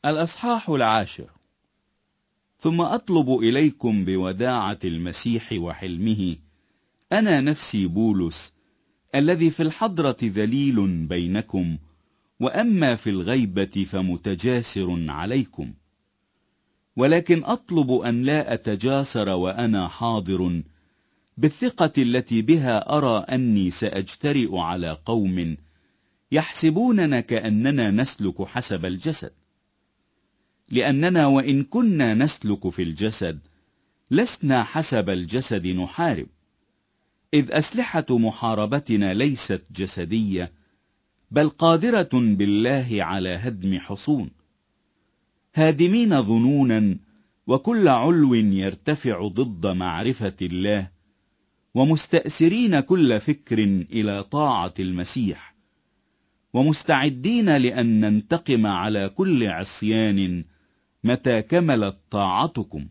الأصحاح 10. ثم أطلب إليكم بوداعة المسيح وحلمه أنا نفسي بولس، الذي في الحضرة ذليل بينكم، وأما في الغيبة فمتجاسر عليكم. ولكن أطلب أن لا أتجاسر وأنا حاضر، بالثقة التي بها أرى أني سأجترئ على قوم يحسبوننا كأننا نسلك حسب الجسد. لأننا وإن كنا نسلك في الجسد لسنا حسب الجسد نحارب، إذ أسلحة محاربتنا ليست جسدية، بل قادرة بالله على هدم حصون، هادمين ظنونا وكل علو يرتفع ضد معرفة الله، ومستأسرين كل فكر إلى طاعة المسيح، ومستعدين لأن ننتقم على كل عصيان متى كملت طاعتكم.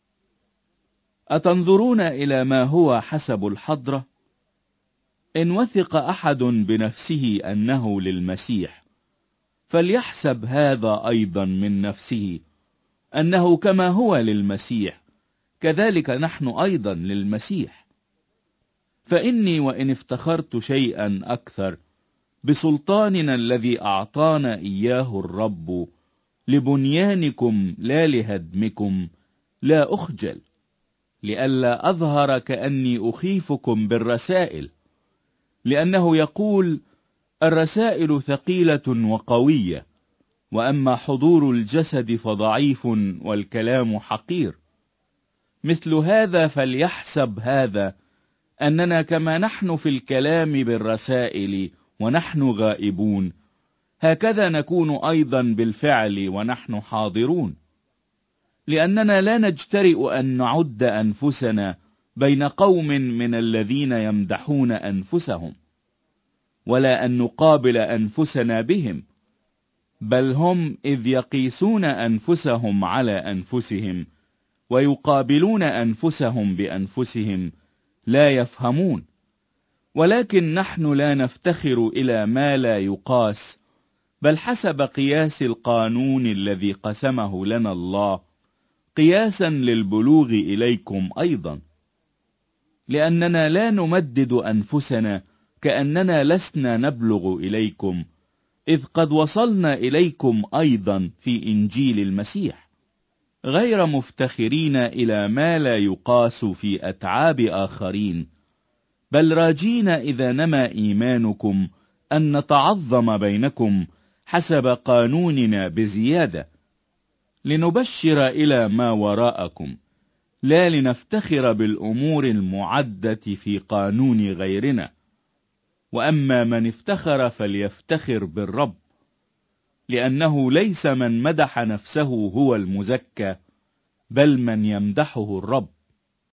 أتنظرون إلى ما هو حسب الحضرة؟ إن وثق أحد بنفسه أنه للمسيح، فليحسب هذا أيضا من نفسه أنه كما هو للمسيح كذلك نحن أيضا للمسيح. فإني وإن افتخرت شيئا أكثر بسلطاننا الذي أعطانا إياه الرب لبنيانكم لا لهدمكم، لا أخجل، لئلا أظهر كأني أخيفكم بالرسائل، لأنه يقول: الرسائل ثقيلة وقوية، وأما حضور الجسد فضعيف والكلام حقير. مثل هذا فليحسب هذا أننا كما نحن في الكلام بالرسائل ونحن غائبون، هكذا نكون أيضا بالفعل ونحن حاضرون. لأننا لا نجترئ أن نعد أنفسنا بين قوم من الذين يمدحون أنفسهم، ولا أن نقابل أنفسنا بهم، بل هم إذ يقيسون أنفسهم على أنفسهم ويقابلون أنفسهم بأنفسهم لا يفهمون. ولكن نحن لا نفتخر إلى ما لا يقاس، بل حسب قياس القانون الذي قسمه لنا الله، قياسا للبلوغ إليكم أيضا. لأننا لا نمدد أنفسنا كأننا لسنا نبلغ إليكم، إذ قد وصلنا إليكم أيضا في إنجيل المسيح، غير مفتخرين إلى ما لا يقاس في أتعاب آخرين، بل راجين إذا نما إيمانكم أن نتعظم بينكم حسب قانوننا بزيادة، لنبشر إلى ما وراءكم، لا لنفتخر بالأمور المعدة في قانون غيرنا. وأما من افتخر فليفتخر بالرب، لأنه ليس من مدح نفسه هو المزكى، بل من يمدحه الرب.